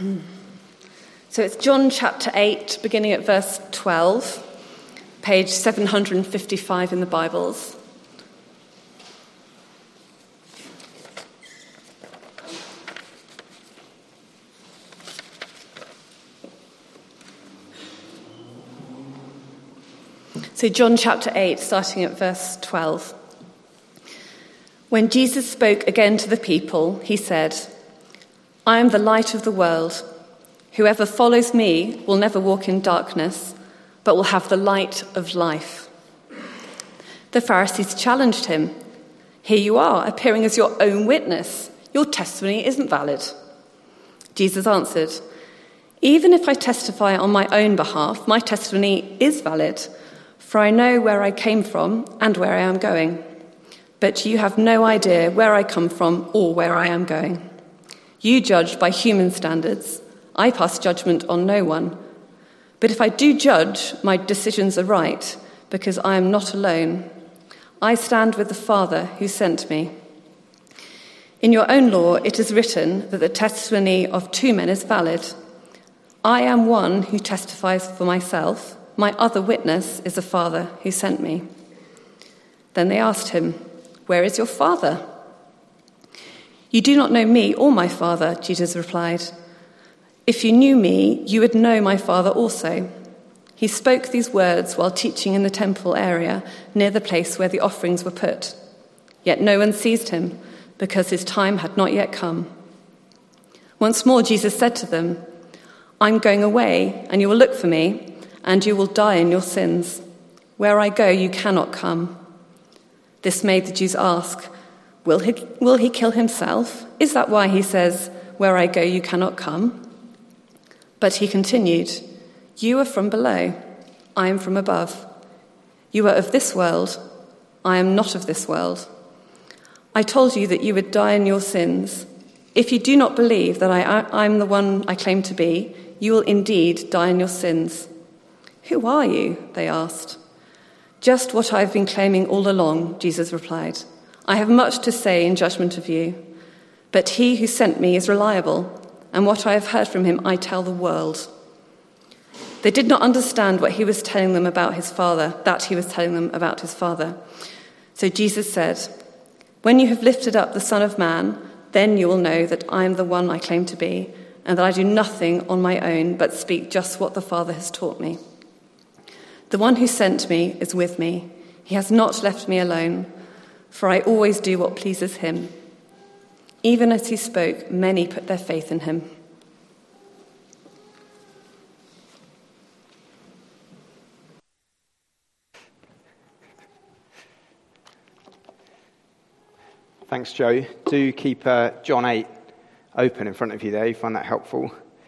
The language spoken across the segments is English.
So it's John chapter 8, beginning at verse 12, page 755 in the Bibles. So John chapter 8, starting at verse 12. When Jesus spoke again to the people, he said, "I am the light of the world. Whoever follows me will never walk in darkness, but will have the light of life." The Pharisees challenged him. "Here you are, appearing as your own witness. Your testimony isn't valid." Jesus answered, "Even if I testify on my own behalf, my testimony is valid, for I know where I came from and where I am going. But you have no idea where I come from or where I am going. You judge by human standards. I pass judgment on no one. But if I do judge, my decisions are right, because I am not alone. I stand with the Father who sent me. In your own law, it is written that the testimony of two men is valid. I am one who testifies for myself. My other witness is the Father who sent me." Then they asked him, "Where is your Father?" "You do not know me or my Father," Jesus replied. "If you knew me, you would know my Father also." He spoke these words while teaching in the temple area near the place where the offerings were put. Yet no one seized him, because his time had not yet come. Once more Jesus said to them, "I'm going away, and you will look for me, and you will die in your sins. Where I go, you cannot come." This made the Jews ask, Will he kill himself? Is that why he says, "Where I go, you cannot come"? But he continued, "You are from below, I am from above. You are of this world, I am not of this world. I told you that you would die in your sins. If you do not believe that I am the one I claim to be, you will indeed die in your sins." "Who are you?" they asked. "Just what I have been claiming all along," Jesus replied. "I have much to say in judgment of you, but he who sent me is reliable, and what I have heard from him I tell the world." They did not understand what he was telling them about his Father, So Jesus said, "When you have lifted up the Son of Man, then you will know that I am the one I claim to be, and that I do nothing on my own but speak just what the Father has taught me. The one who sent me is with me. He has not left me alone, for I always do what pleases him." Even as he spoke, many put their faith in him. Thanks, Joe. Do keep John 8 open in front of you there. You find that helpful.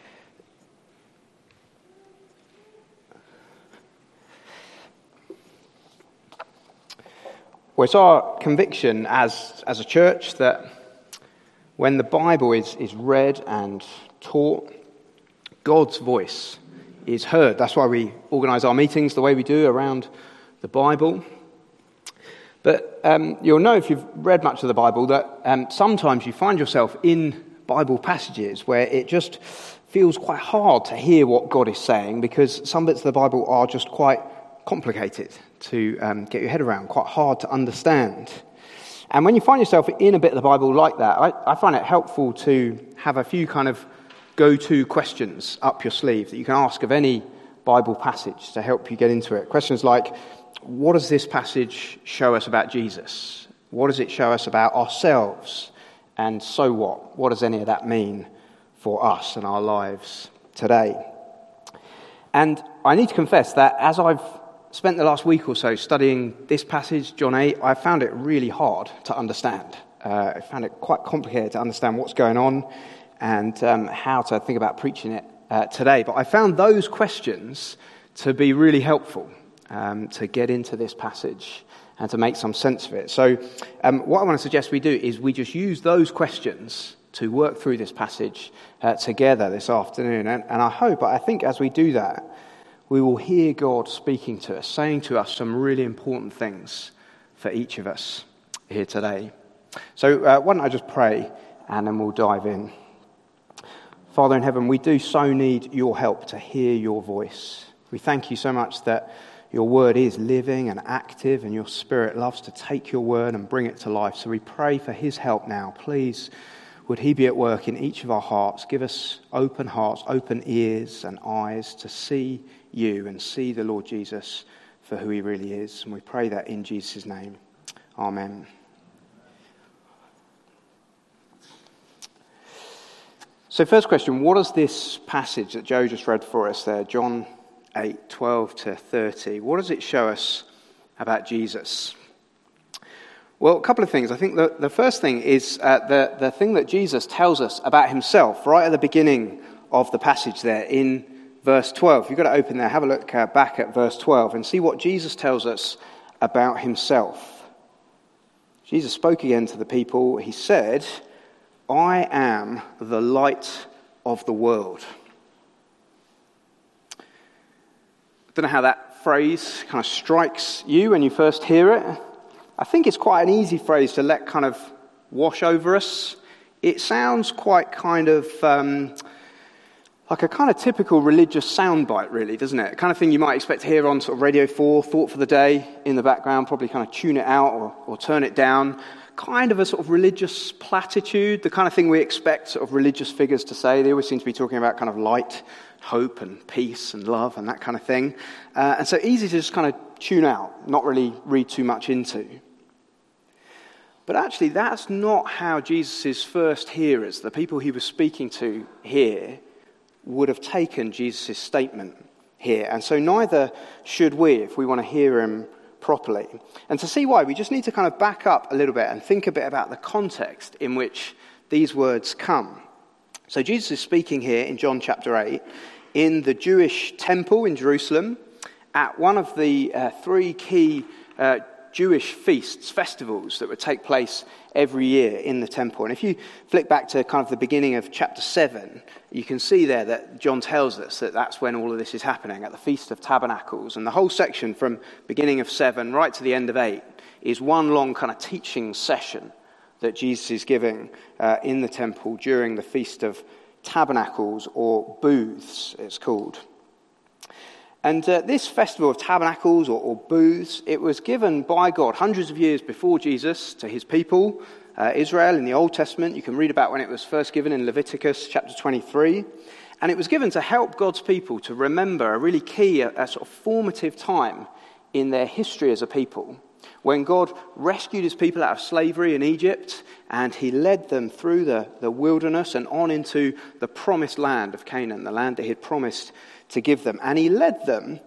Well, it's our conviction as a church that when the Bible is read and taught, God's voice is heard. That's why we organise our meetings the way we do around the Bible. But you'll know if you've read much of the Bible that sometimes you find yourself in Bible passages where it just feels quite hard to hear what God is saying, because some bits of the Bible are just quite complicated to get your head around, quite hard to understand. And when you find yourself in a bit of the Bible like that, I find it helpful to have a few kind of go-to questions up your sleeve that you can ask of any Bible passage to help you get into it. Questions like, what does this passage show us about Jesus? What does it show us about ourselves? And so what? What does any of that mean for us and our lives today? And I need to confess that as I've spent the last week or so studying this passage, John 8, I found it really hard to understand. I found it quite complicated to understand what's going on and how to think about preaching it today. But I found those questions to be really helpful to get into this passage and to make some sense of it. So what I want to suggest we do is we just use those questions to work through this passage together this afternoon. And I think as we do that, we will hear God speaking to us, saying to us some really important things for each of us here today. So why don't I just pray and then we'll dive in. Father in heaven, we do so need your help to hear your voice. We thank you so much that your word is living and active, and your Spirit loves to take your word and bring it to life. So we pray for his help now. Please, would he be at work in each of our hearts? Give us open hearts, open ears and eyes to see you and see the Lord Jesus for who he really is. And we pray that in Jesus' name. Amen. So first question, what does this passage that Joe just read for us there, John 8:12 to 30, what does it show us about Jesus? Well, a couple of things. I think the first thing is the thing that Jesus tells us about himself right at the beginning of the passage there in verse 12. You've got to open there, have a look back at verse 12 and see what Jesus tells us about himself. Jesus spoke again to the people. He said, I am the light of the world. I don't know how that phrase kind of strikes you when you first hear it. I think it's quite an easy phrase to let kind of wash over us. It sounds quite kind of like a kind of typical religious soundbite, really, doesn't it? The kind of thing you might expect to hear on sort of Radio 4, Thought for the Day in the background, probably kind of tune it out or turn it down. Kind of a sort of religious platitude, the kind of thing we expect sort of religious figures to say. They always seem to be talking about kind of light, hope and peace and love and that kind of thing. And so easy to just kind of tune out, not really read too much into. But actually that's not how Jesus' first hearers, the people he was speaking to here, would have taken Jesus' statement here. And so neither should we if we want to hear him properly. And to see why, we just need to kind of back up a little bit and think a bit about the context in which these words come. So Jesus is speaking here in John chapter 8 in the Jewish temple in Jerusalem at one of the three key Jewish feasts, festivals that would take place every year in the temple. And if you flick back to kind of the beginning of chapter 7, you can see there that John tells us that that's when all of this is happening, at the Feast of Tabernacles. And the whole section from beginning of 7 right to the end of 8 is one long kind of teaching session that Jesus is giving in the temple during the Feast of Tabernacles, or booths it's called. And this festival of tabernacles or booths, it was given by God hundreds of years before Jesus to his people, Israel, in the Old Testament. You can read about when it was first given in Leviticus chapter 23. And it was given to help God's people to remember a really key, a sort of formative time in their history as a people, when God rescued his people out of slavery in Egypt, and he led them through the wilderness and on into the promised land of Canaan, the land that he had promised to give them. And he led them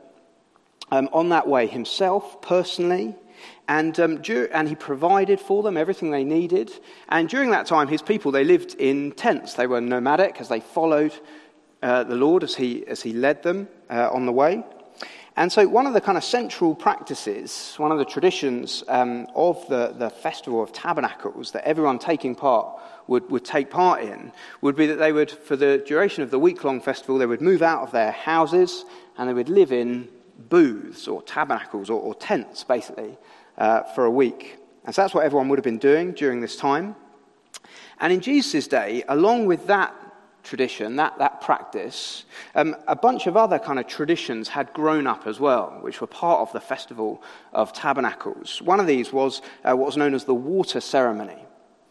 on that way himself, personally, and he provided for them everything they needed. And during that time, his people, they lived in tents. They were nomadic as they followed the Lord as he led them on the way. And so one of the kind of central practices, one of the traditions of the Festival of Tabernacles that everyone taking part would take part in would be that they would, for the duration of the week-long festival, they would move out of their houses and they would live in booths or tabernacles or tents, basically, for a week. And so that's what everyone would have been doing during this time. And in Jesus' day, along with that tradition, that practice, a bunch of other kind of traditions had grown up as well, which were part of the Festival of Tabernacles. One of these was what was known as the water ceremony.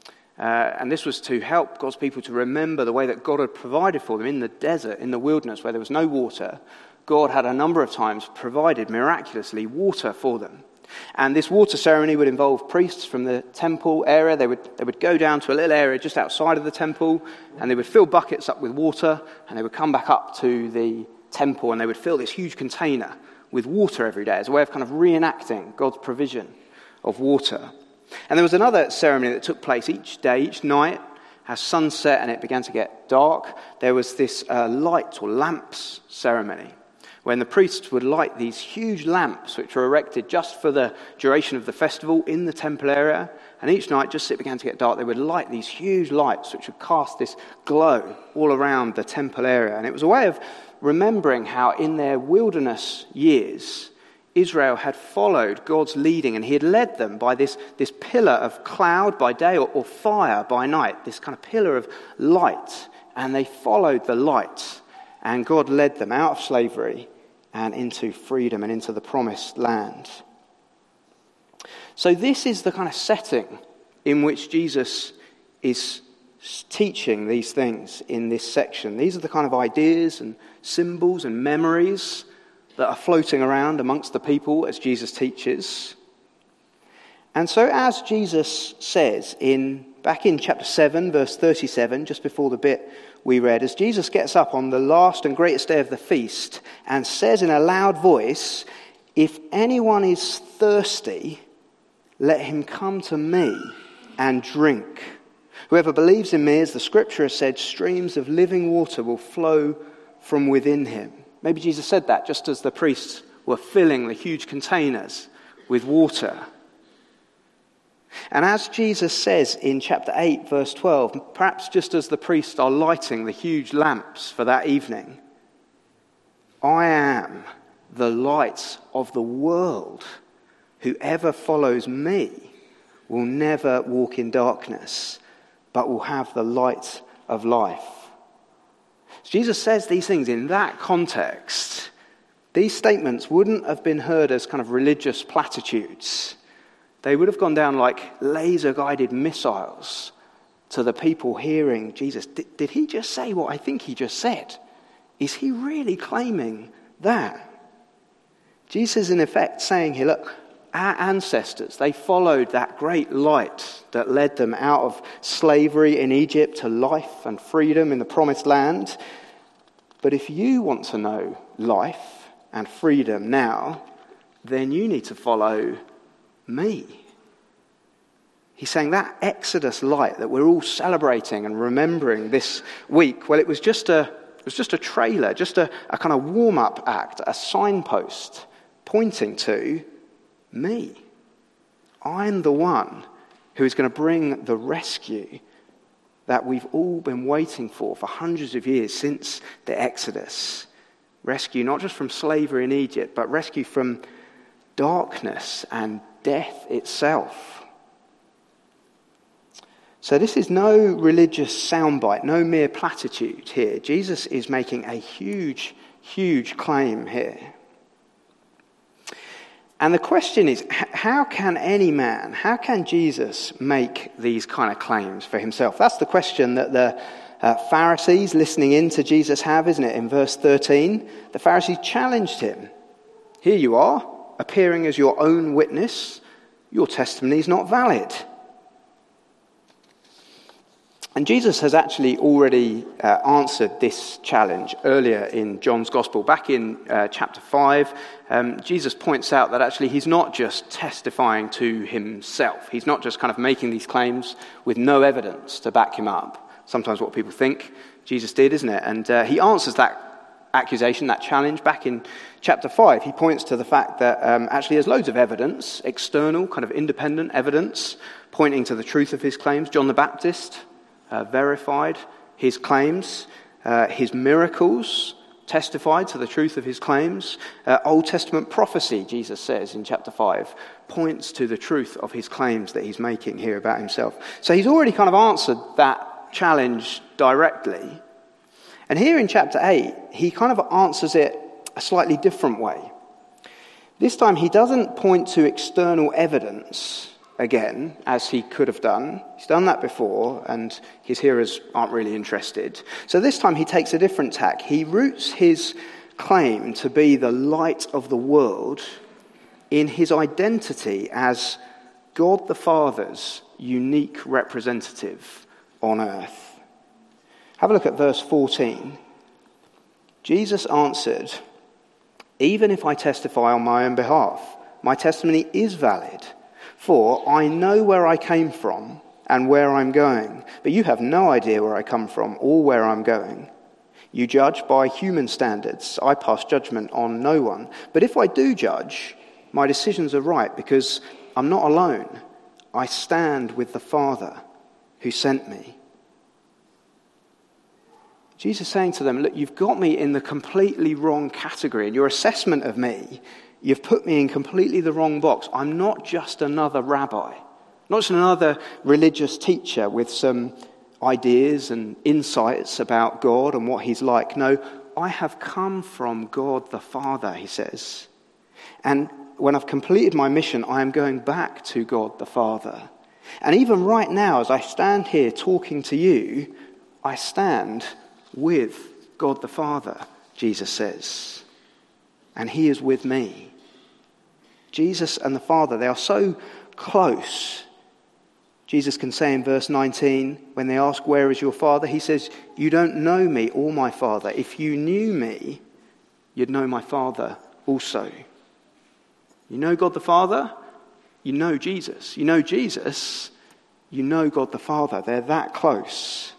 And this was to help God's people to remember the way that God had provided for them in the desert, in the wilderness, where there was no water. God had a number of times provided miraculously water for them. And this water ceremony would involve priests from the temple area. They would go down to a little area just outside of the temple, and they would fill buckets up with water, and they would come back up to the temple, and they would fill this huge container with water every day as a way of kind of reenacting God's provision of water. And there was another ceremony that took place each day, each night, as sunset and it began to get dark. There was this light or lamps ceremony, when the priests would light these huge lamps which were erected just for the duration of the festival in the temple area. And each night, just as it began to get dark, they would light these huge lights which would cast this glow all around the temple area. And it was a way of remembering how in their wilderness years, Israel had followed God's leading, and he had led them by this pillar of cloud by day or fire by night, this kind of pillar of light and they followed the light, and God led them out of slavery and into freedom and into the promised land. So this is the kind of setting in which Jesus is teaching these things in this section. These are the kind of ideas and symbols and memories that are floating around amongst the people as Jesus teaches. And so as Jesus says back in chapter 7, verse 37, just before the bit we read, as Jesus gets up on the last and greatest day of the feast and says in a loud voice, "If anyone is thirsty, let him come to me and drink. Whoever believes in me, as the scripture has said, streams of living water will flow from within him." Maybe Jesus said that just as the priests were filling the huge containers with water. And as Jesus says in chapter 8, verse 12, perhaps just as the priests are lighting the huge lamps for that evening, "I am the light of the world. Whoever follows me will never walk in darkness, but will have the light of life." So Jesus says these things in that context. These statements wouldn't have been heard as kind of religious platitudes. They would have gone down like laser-guided missiles to the people hearing Jesus. Did he just say what I think he just said? Is he really claiming that? Jesus is in effect saying here, look, our ancestors, they followed that great light that led them out of slavery in Egypt to life and freedom in the promised land. But if you want to know life and freedom now, then you need to follow me. He's saying that Exodus light that we're all celebrating and remembering this week, well, it was just a trailer, just a kind of warm-up act, a signpost pointing to me. I'm the one who is going to bring the rescue that we've all been waiting for hundreds of years since the Exodus. Rescue not just from slavery in Egypt, but rescue from darkness and death itself. So this is no religious soundbite, no mere platitude here. Jesus is making a huge, huge claim here. And the question is, how can Jesus make these kind of claims for himself? That's the question that the Pharisees listening in to Jesus have, isn't it? In verse 13, the Pharisees challenged him. Here you are, appearing as your own witness. Your testimony is not valid. And Jesus has actually already answered this challenge earlier in John's Gospel. Back in chapter 5, Jesus points out that actually he's not just testifying to himself. He's not just kind of making these claims with no evidence to back him up. Sometimes what people think Jesus did, isn't it? And he answers that accusation, that challenge, back in chapter 5. He points to the fact that actually there's loads of evidence, external, kind of independent evidence, pointing to the truth of his claims. John the Baptist verified his claims. His miracles testified to the truth of his claims. Old Testament prophecy, Jesus says in chapter 5, points to the truth of his claims that he's making here about himself. So he's already kind of answered that challenge directly. And here in chapter 8, he kind of answers it a slightly different way. This time he doesn't point to external evidence again, as he could have done. He's done that before, and his hearers aren't really interested. So this time he takes a different tack. He roots his claim to be the light of the world in his identity as God the Father's unique representative on earth. Have a look at verse 14. Jesus answered, "Even if I testify on my own behalf, my testimony is valid. For I know where I came from and where I'm going, but you have no idea where I come from or where I'm going. You judge by human standards. I pass judgment on no one. But if I do judge, my decisions are right because I'm not alone. I stand with the Father who sent me." Jesus is saying to them, look, you've got me in the completely wrong category. In your assessment of me, you've put me in completely the wrong box. I'm not just another rabbi, not just another religious teacher with some ideas and insights about God and what he's like. No, I have come from God the Father, he says. And when I've completed my mission, I am going back to God the Father. And even right now, as I stand here talking to you, I stand with God the Father, Jesus says. And he is with me. Jesus and the Father, they are so close. Jesus can say in verse 19, when they ask, "Where is your Father?" he says, "You don't know me or my Father. If you knew me, you'd know my Father also." You know God the Father, you know Jesus. You know Jesus, you know God the Father. They're that close.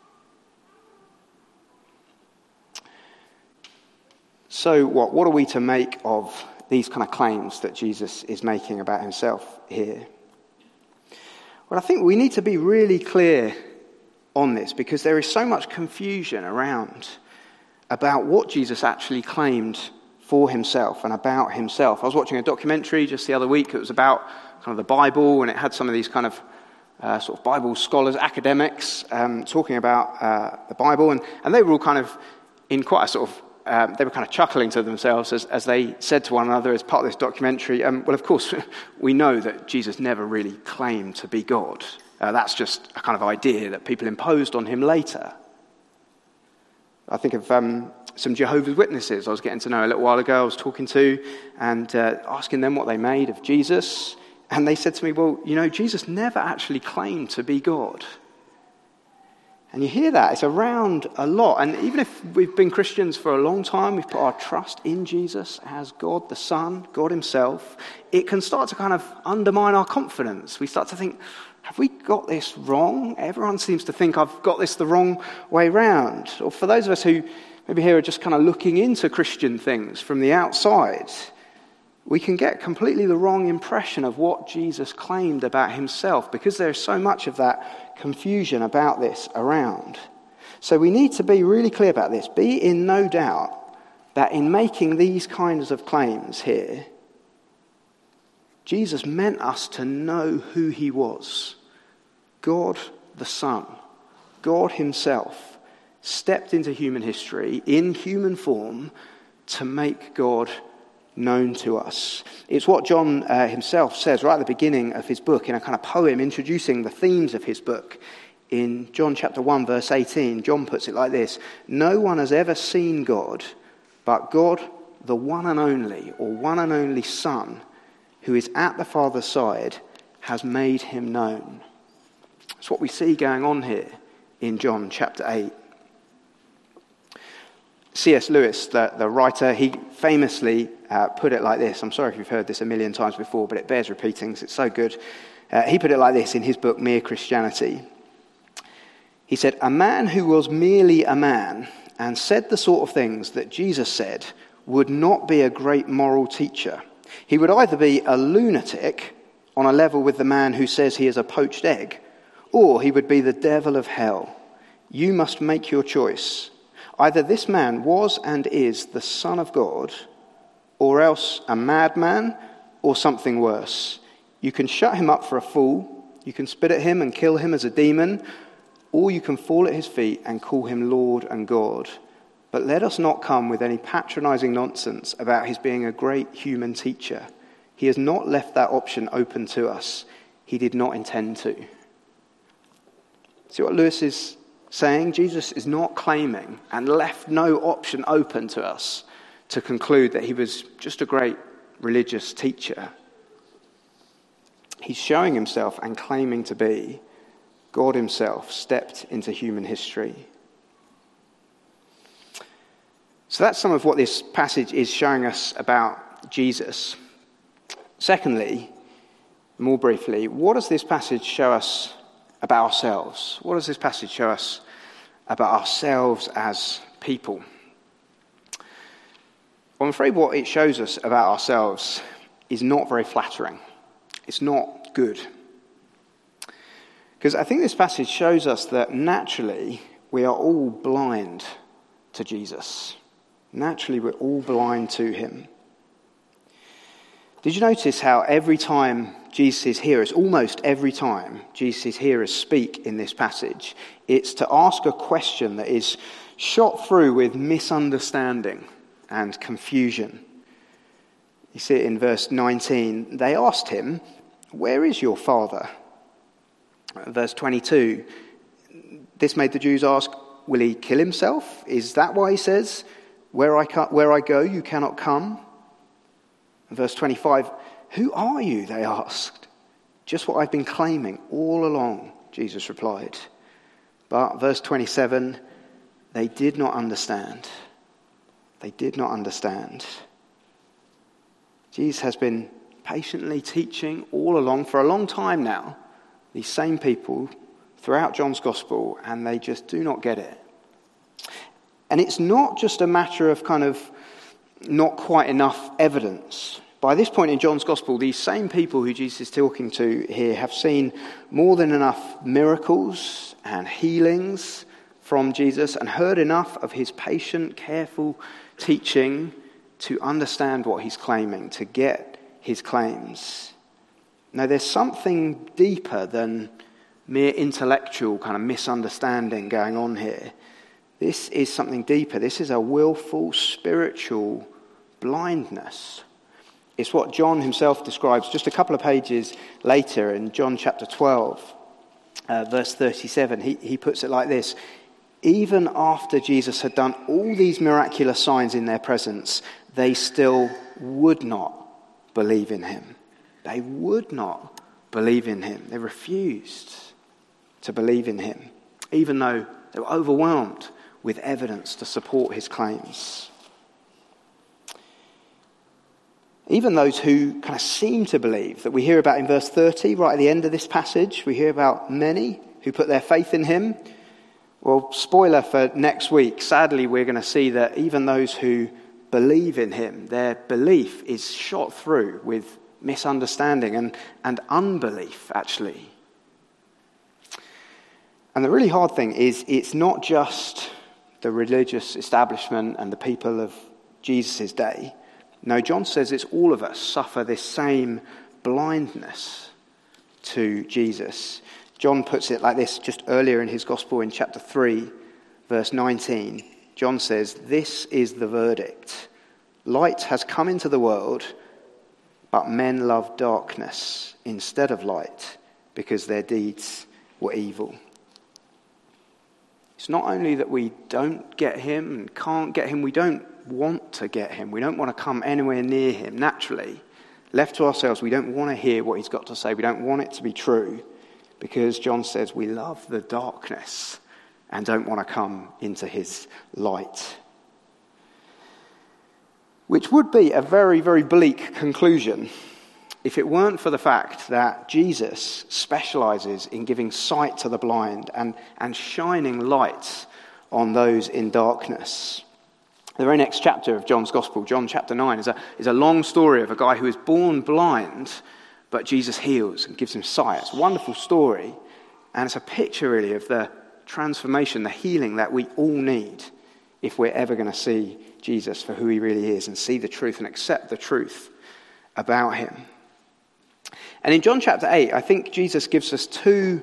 So what are we to make of these kind of claims that Jesus is making about himself here? Well, I think we need to be really clear on this because there is so much confusion around about what Jesus actually claimed for himself and about himself. I was watching a documentary just the other week. It was about kind of the Bible, and it had some of these kind of sort of Bible scholars, academics, talking about the Bible, and they were all kind of in quite a sort of they were kind of chuckling to themselves as they said to one another as part of this documentary, well, of course, we know that Jesus never really claimed to be God. That's just a kind of idea that people imposed on him later. I think of some Jehovah's Witnesses I was getting to know a little while ago. I was talking to and asking them what they made of Jesus. And they said to me, well, you know, Jesus never actually claimed to be God. And you hear that, it's around a lot. And even if we've been Christians for a long time, we've put our trust in Jesus as God the Son, God himself, it can start to kind of undermine our confidence. We start to think, have we got this wrong? Everyone seems to think I've got this the wrong way round. Or for those of us who maybe here are just kind of looking into Christian things from the outside, we can get completely the wrong impression of what Jesus claimed about himself because there's so much of that confusion about this around. So we need to be really clear about this. Be in no doubt that in making these kinds of claims here, Jesus meant us to know who he was. God the Son, God himself, stepped into human history in human form to make God known to us. It's what John himself says right at the beginning of his book in a kind of poem introducing the themes of his book. In John chapter 1 verse 18, John puts it like this: "No one has ever seen God, but God, the one and only Son, who is at the Father's side, has made him known." That's what we see going on here in John chapter 8. C.S. Lewis, the writer, he famously put it like this. I'm sorry if you've heard this a million times before, but it bears repeating because it's so good. He put it like this in his book, Mere Christianity. He said, "A man who was merely a man and said the sort of things that Jesus said would not be a great moral teacher. He would either be a lunatic on a level with the man who says he is a poached egg, or he would be the devil of hell. You must make your choice. Either this man was and is the Son of God, or else a madman, or something worse. You can shut him up for a fool, you can spit at him and kill him as a demon, or you can fall at his feet and call him Lord and God. But let us not come with any patronizing nonsense about his being a great human teacher. He has not left that option open to us. He did not intend to." See what Lewis is saying? Jesus is not claiming and left no option open to us to conclude that he was just a great religious teacher. He's showing himself and claiming to be God himself stepped into human history. So that's some of what this passage is showing us about Jesus. Secondly, more briefly, what does this passage show us about ourselves? What does this passage show us about ourselves as people? Well, I'm afraid what it shows us about ourselves is not very flattering. It's not good. Because I think this passage shows us that naturally we are all blind to Jesus. Naturally we're all blind to him. Did you notice how every time Jesus' hearers, almost every time Jesus' hearers speak in this passage, it's to ask a question that is shot through with misunderstanding and confusion. You see it in verse 19. They asked him, "Where is your father?" Verse 22, this made the Jews ask, "Will he kill himself? Is that why he says, 'Where I go, you cannot come'?" Verse 25, "Who are you?" they asked. "Just what I've been claiming all along," Jesus replied. But verse 27, they did not understand. They did not understand. Jesus has been patiently teaching all along for a long time now, these same people throughout John's Gospel, and they just do not get it. And it's not just a matter of kind of not quite enough evidence. By this point in John's Gospel, these same people who Jesus is talking to here have seen more than enough miracles and healings from Jesus and heard enough of his patient, careful teaching to understand what he's claiming, to get his claims. Now, there's something deeper than mere intellectual kind of misunderstanding going on here. This is something deeper. This is a willful, spiritual blindness. It's what John himself describes just a couple of pages later in John chapter 12, verse 37. He puts it like this: "Even after Jesus had done all these miraculous signs in their presence, they still would not believe in him." They would not believe in him. They refused to believe in him, even though they were overwhelmed with evidence to support his claims. Even those who kind of seem to believe, that we hear about in verse 30, right at the end of this passage, we hear about many who put their faith in him. Well, spoiler for next week, sadly we're going to see that even those who believe in him, their belief is shot through with misunderstanding and unbelief, actually. And the really hard thing is, it's not just the religious establishment and the people of Jesus' day. No, John says it's all of us suffer this same blindness to Jesus. John puts it like this just earlier in his gospel in chapter 3, verse 19. John says, "This is the verdict. Light has come into the world, but men love darkness instead of light because their deeds were evil." It's not only that we don't get him and can't get him, we don't want to get him. We don't want to come anywhere near him naturally. Left to ourselves, we don't want to hear what he's got to say. We don't want it to be true because John says we love the darkness and don't want to come into his light. Which would be a very, very bleak conclusion if it weren't for the fact that Jesus specializes in giving sight to the blind and shining light on those in darkness. The very next chapter of John's Gospel, John chapter 9, is a long story of a guy who is born blind, but Jesus heals and gives him sight. It's a wonderful story, and it's a picture really of the transformation, the healing that we all need if we're ever going to see Jesus for who he really is and see the truth and accept the truth about him. And in John chapter 8, I think Jesus gives us two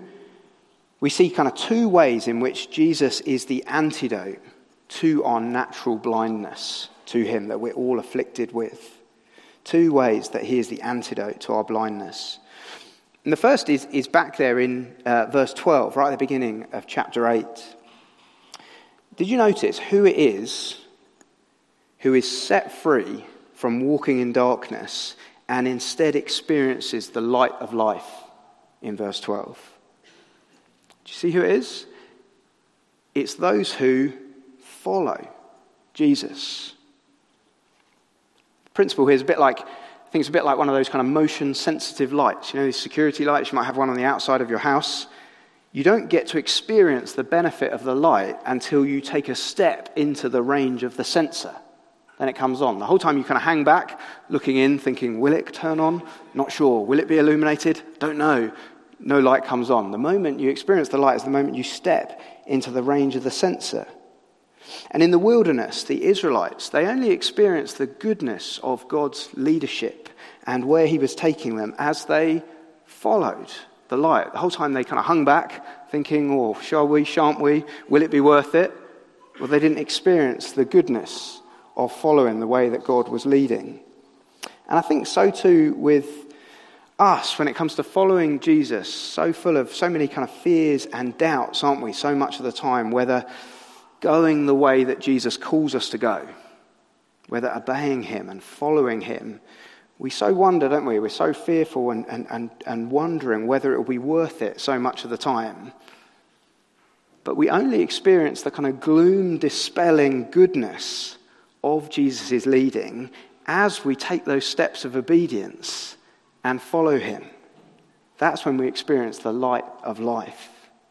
ways in which Jesus is the antidote to our natural blindness to him that we're all afflicted with. Two ways that he is the antidote to our blindness. And the first is back there in verse 12, right at the beginning of chapter 8. Did you notice who it is who is set free from walking in darkness and instead experiences the light of life in verse 12? Do you see who it is? It's those who follow Jesus. The principle here is a bit like one of those kind of motion-sensitive lights. You know, these security lights, you might have one on the outside of your house. You don't get to experience the benefit of the light until you take a step into the range of the sensor. Then it comes on. The whole time you kind of hang back, looking in, thinking, will it turn on? Not sure. Will it be illuminated? Don't know. No light comes on. The moment you experience the light is the moment you step into the range of the sensor. And in the wilderness, the Israelites, they only experienced the goodness of God's leadership and where he was taking them as they followed the light. The whole time they kind of hung back, thinking, oh, shall we, shan't we? Will it be worth it? Well, they didn't experience the goodness of following the way that God was leading. And I think so too with us when it comes to following Jesus, so full of so many kind of fears and doubts, aren't we, so much of the time, whether going the way that Jesus calls us to go, whether obeying him and following him. We so wonder, don't we? We're so fearful and wondering whether it will be worth it so much of the time. But we only experience the kind of gloom-dispelling goodness of Jesus' leading as we take those steps of obedience and follow him. That's when we experience the light of life.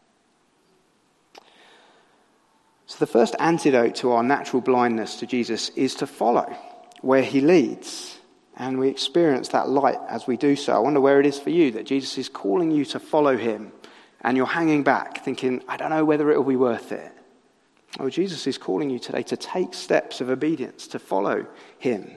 So the first antidote to our natural blindness to Jesus is to follow where he leads. And we experience that light as we do so. I wonder where it is for you that Jesus is calling you to follow him and you're hanging back thinking, I don't know whether it will be worth it. Oh, Jesus is calling you today to take steps of obedience, to follow him.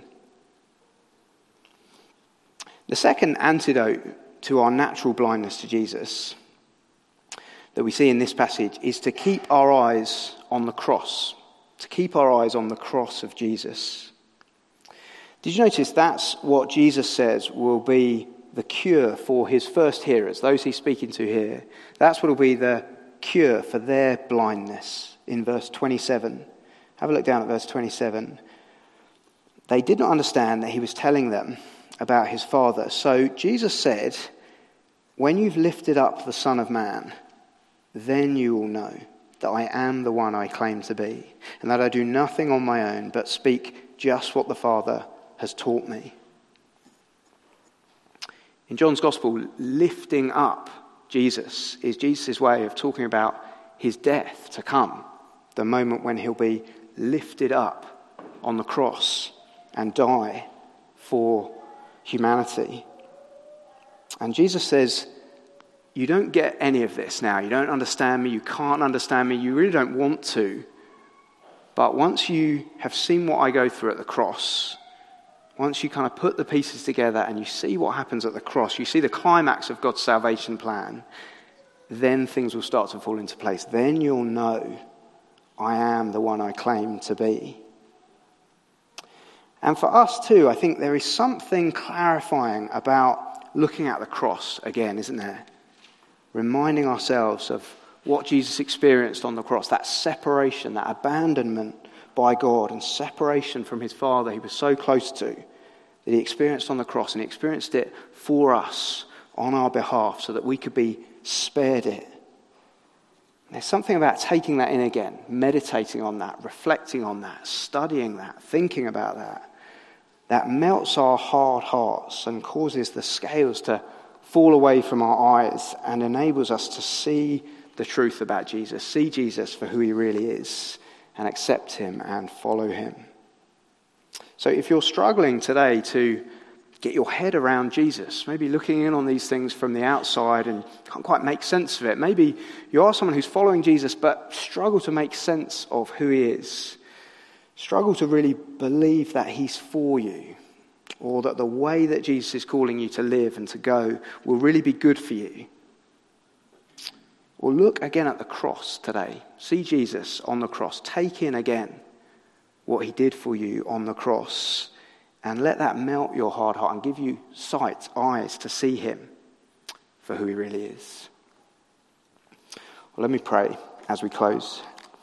The second antidote to our natural blindness to Jesus that we see in this passage is to keep our eyes on the cross, to keep our eyes on the cross of Jesus. Did you notice that's what Jesus says will be the cure for his first hearers, those he's speaking to here? That's what will be the cure for their blindness in verse 27. Have a look down at verse 27. They did not understand that he was telling them about his Father. So Jesus said, when you've lifted up the Son of Man, then you will know that I am the one I claim to be, and that I do nothing on my own, but speak just what the Father has taught me. In John's Gospel, lifting up Jesus is Jesus' way of talking about his death to come, the moment when he'll be lifted up on the cross and die for humanity. And Jesus says, you don't get any of this now. You don't understand me. You can't understand me. You really don't want to. But once you have seen what I go through at the cross, once you kind of put the pieces together and you see what happens at the cross, you see the climax of God's salvation plan, then things will start to fall into place. Then you'll know I am the one I claim to be. And for us too, I think there is something clarifying about looking at the cross again, isn't there? Reminding ourselves of what Jesus experienced on the cross, that separation, that abandonment by God and separation from his Father he was so close to, that he experienced on the cross, and he experienced it for us on our behalf so that we could be spared it. And there's something about taking that in again, meditating on that, reflecting on that, studying that, thinking about that melts our hard hearts and causes the scales to fall away from our eyes and enables us to see the truth about Jesus, see Jesus for who he really is, and accept him and follow him. So if you're struggling today to get your head around Jesus, maybe looking in on these things from the outside and can't quite make sense of it, maybe you are someone who's following Jesus but struggle to make sense of who he is, struggle to really believe that he's for you, or that the way that Jesus is calling you to live and to go will really be good for you. Well, look again at the cross today. See Jesus on the cross. Take in again what he did for you on the cross, and let that melt your hard heart and give you sight, eyes to see him for who he really is. Well, let me pray as we close.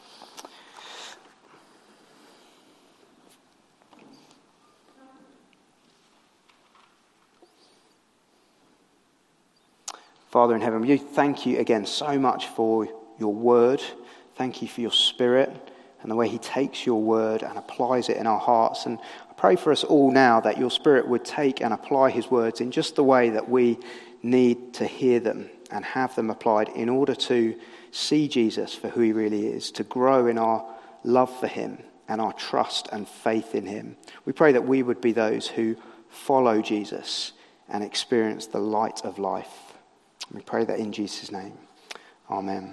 Father in heaven, we thank you again so much for your word. Thank you for your Spirit and the way he takes your word and applies it in our hearts. And I pray for us all now that your Spirit would take and apply his words in just the way that we need to hear them and have them applied in order to see Jesus for who he really is, to grow in our love for him and our trust and faith in him. We pray that we would be those who follow Jesus and experience the light of life. We pray that in Jesus' name. Amen.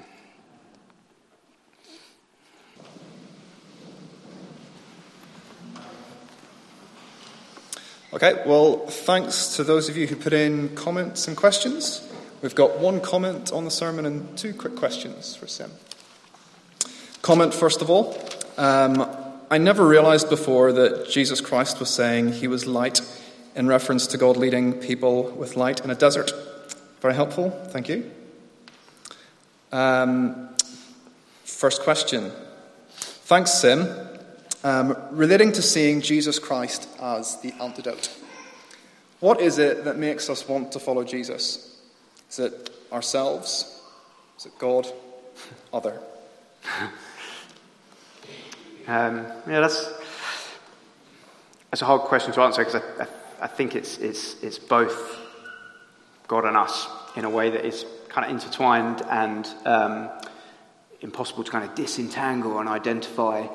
Okay, well, thanks to those of you who put in comments and questions. We've got one comment on the sermon and two quick questions for Sim. Comment, first of all. I never realized before that Jesus Christ was saying he was light in reference to God leading people with light in a desert. Very helpful, thank you. First question. Thanks, Sim. Relating to seeing Jesus Christ as the antidote. What is it that makes us want to follow Jesus? Is it ourselves? Is it God? Other? That's a hard question to answer because I think it's both God and us in a way that is kind of intertwined and impossible to kind of disentangle and identify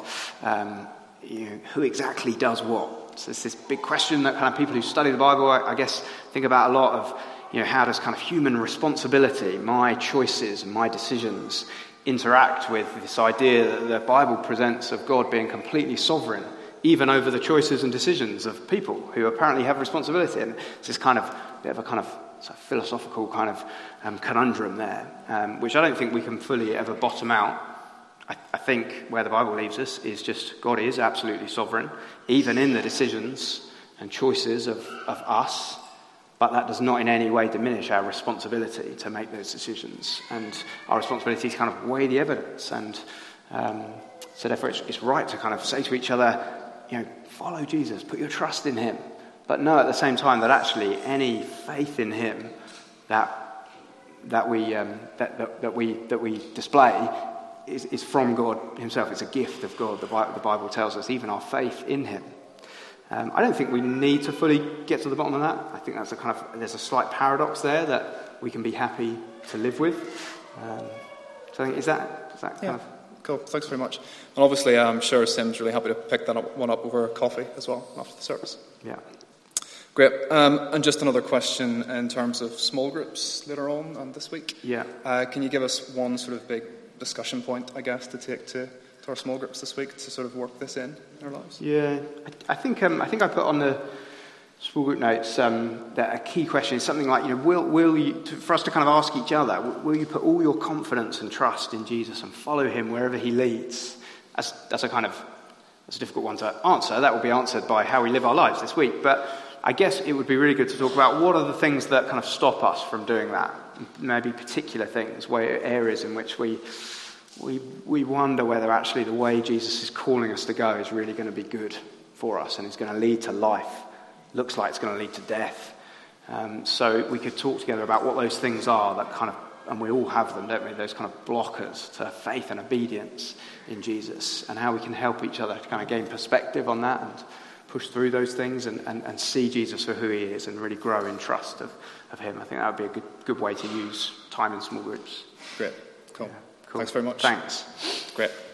who exactly does what. So it's this big question that kind of people who study the Bible, I guess, think about a lot of, how does kind of human responsibility, my choices and my decisions interact with this idea that the Bible presents of God being completely sovereign, even over the choices and decisions of people who apparently have responsibility. And it's this kind of bit of a kind of sort of philosophical kind of conundrum there, which I don't think we can fully ever bottom out. I think where the Bible leaves us is just God is absolutely sovereign, even in the decisions and choices of us, but that does not in any way diminish our responsibility to make those decisions and our responsibility to kind of weigh the evidence. And so therefore it's right to kind of say to each other, follow Jesus, put your trust in him, but know at the same time that actually any faith in him that we display is from God himself. It's a gift of God. The Bible tells us, even our faith in him. I don't think we need to fully get to the bottom of that. I think there's a slight paradox there that we can be happy to live with. So I think is that kind of cool. Thanks very much. And obviously, I'm sure Sim's really happy to pick that one up over coffee as well after the service. Yeah. Great. And just another question in terms of small groups later on and this week. Yeah. Can you give us one sort of big discussion point, I guess, to take to our small groups this week to sort of work this in our lives? Yeah, I think I put on the small group notes that a key question is something like, will you, for us to kind of ask each other, will you put all your confidence and trust in Jesus and follow him wherever he leads? That's a difficult one to answer. That will be answered by how we live our lives this week. But I guess it would be really good to talk about what are the things that kind of stop us from doing that. Maybe particular things, areas in which we wonder whether actually the way Jesus is calling us to go is really going to be good for us and is going to lead to life. Looks like it's going to lead to death. So we could talk together about what those things are that kind of, and we all have them, don't we? Those kind of blockers to faith and obedience in Jesus, and how we can help each other to kind of gain perspective on that and push through those things and see Jesus for who he is and really grow in trust of him. I think that would be a good way to use time in small groups. Great. Cool. Yeah. Cool. Thanks very much. Thanks. Great.